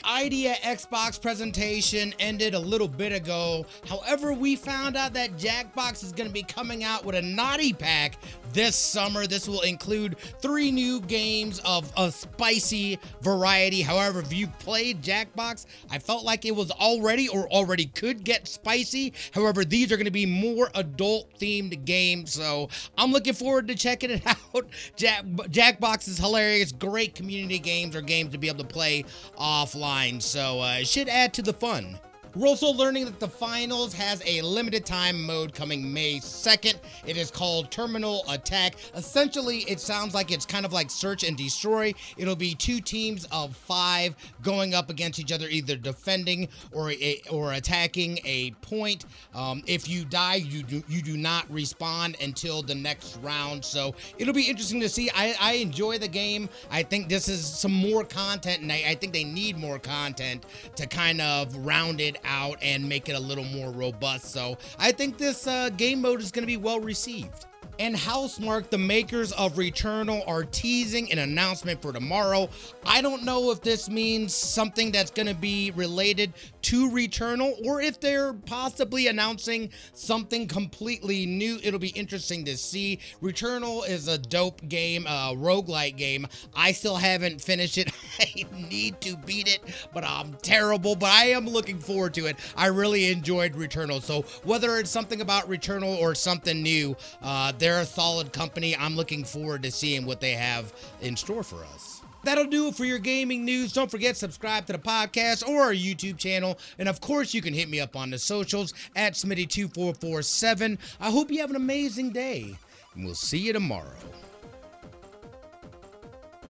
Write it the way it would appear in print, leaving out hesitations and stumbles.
Idea Xbox presentation ended a little bit ago. However, we found out that Jackbox is going to be coming out with a Naughty Pack this summer. This will include 3 new games of a spicy variety. However, if you played Jackbox, I felt like it was already could get spicy. However, these are going to be more adult-themed games, so I'm looking forward to checking it out. Jackbox is hilarious. Great community games or games to be able to play offline, so it should add to the fun. We're also learning that the finals has a limited time mode coming May 2nd. It is called Terminal Attack. Essentially, it sounds like it's kind of like Search and Destroy. It'll be 2 teams of 5 going up against each other, either defending or attacking a point. If you die, you do not respawn until the next round. So it'll be interesting to see. I enjoy the game. I think this is some more content, and I think they need more content to kind of round it out and make it a little more robust. So I think this game mode is going to be well received. And Housemarque, the makers of Returnal, are teasing an announcement for tomorrow. I don't know if this means something that's going to be related to Returnal or if they're possibly announcing something completely new. It'll be interesting to see. Returnal is a dope game, a roguelike game. I still haven't finished it. I need to beat it, but I'm terrible. But I am looking forward to it. I really enjoyed Returnal. So whether it's something about Returnal or something new, they're a solid company. I'm looking forward to seeing what they have in store for us. That'll do it for your gaming news. Don't forget to subscribe to the podcast or our YouTube channel. And of course, you can hit me up on the socials at Smitty2447. I hope you have an amazing day, and we'll see you tomorrow.